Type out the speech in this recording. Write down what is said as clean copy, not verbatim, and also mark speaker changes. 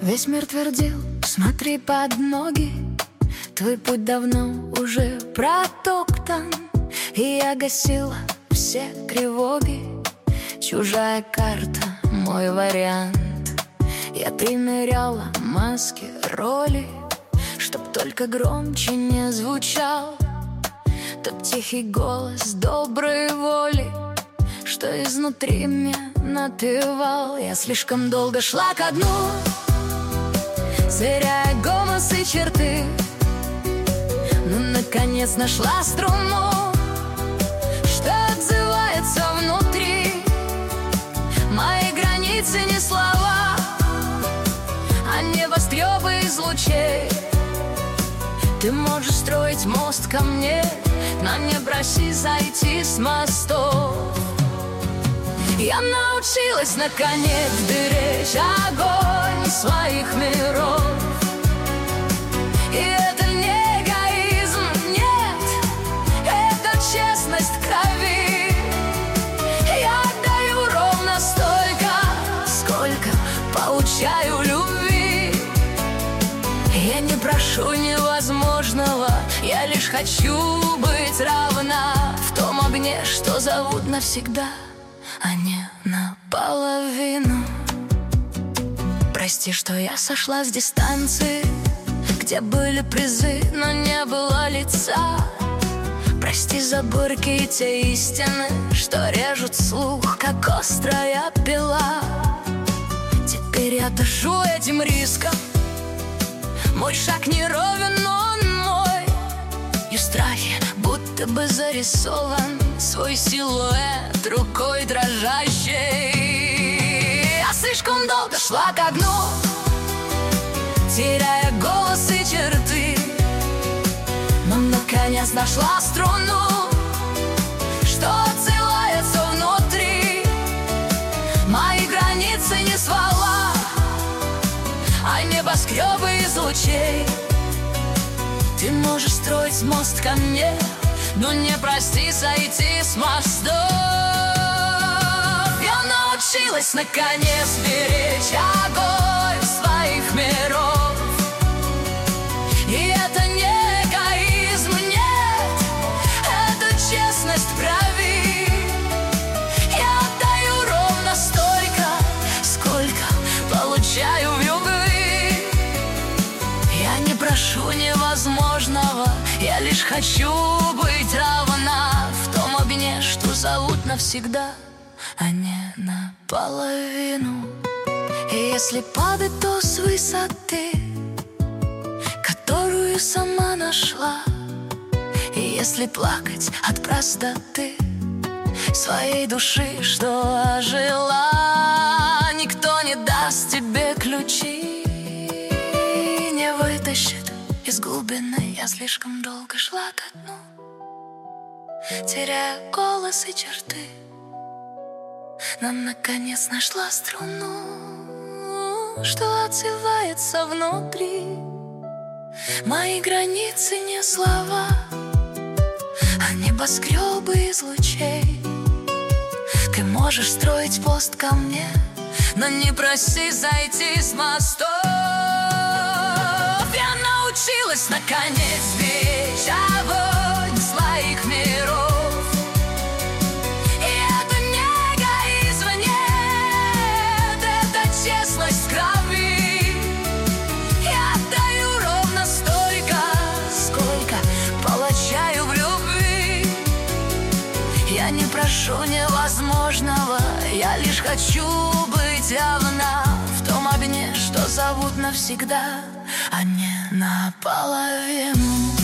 Speaker 1: Весь мир твердил: смотри под ноги, твой путь давно уже протоптан. И я гасила все тревоги, чужая карта, мой вариант. Я примеряла маски, роли, чтоб только громче не звучал тот тихий голос доброй воли, что изнутри мне напевал. Я слишком долго шла ко дну, сверяя голос и черты, но наконец нашла струну, что отзывается внутри. Мои границы не слова, а небоскребы из лучей. Ты можешь строить мост ко мне, но не проси зайти с мостов. Я научилась наконец беречь огонь своих миров. И это не эгоизм, нет, это честность в крови. Я отдаю ровно столько, сколько получаю любви. Я не прошу невозможного, я лишь хочу быть равна в том огне, что зовут навсегда, а не наполовину. Прости, что я сошла с дистанции, где были призы, но не было лица. Прости за горькие те истины, что режут слух, как острая пила. Теперь я дышу этим риском, мой шаг не ровен, но он мой. И в страхе будто бы зарисован свой силуэт рукой дрожащей. Я слишком долго шла ко дну, теряя голос и черты, но наконец нашла струну, что отзывается внутри. Мои границы не слова, а небоскребы из лучей. Ты можешь строить мост ко мне, но не прости сойти с мостов. Я научилась наконец беречь огонь своих миров. И это не эгоизм, нет, это честность в крови. Я отдаю ровно столько, сколько получаю в любви. Я не прошу невозможного, я лишь хочу быть равна в том огне, что зовут навсегда, а не наполовину. И если падать, то с высоты, которую сама нашла. И если плакать от простоты своей души, что ожила, никто не даст тебе ключи, не вытащит из глубины. Я слишком долго шла ко дну, теряя голос и черты, но наконец нашла струну, что отзывается внутри. Мои границы не слова, а небоскребы из лучей. Ты можешь строить пост ко мне, но не проси зайти с мостов. Я научилась наконец беречь огонь своих миров. И это не эгоизм, нет, это честность в крови. Я отдаю ровно столько, сколько получаю в любви. Я не прошу невозможного, я лишь хочу быть равна в том огне, что зовут навсегда, а не наполовину.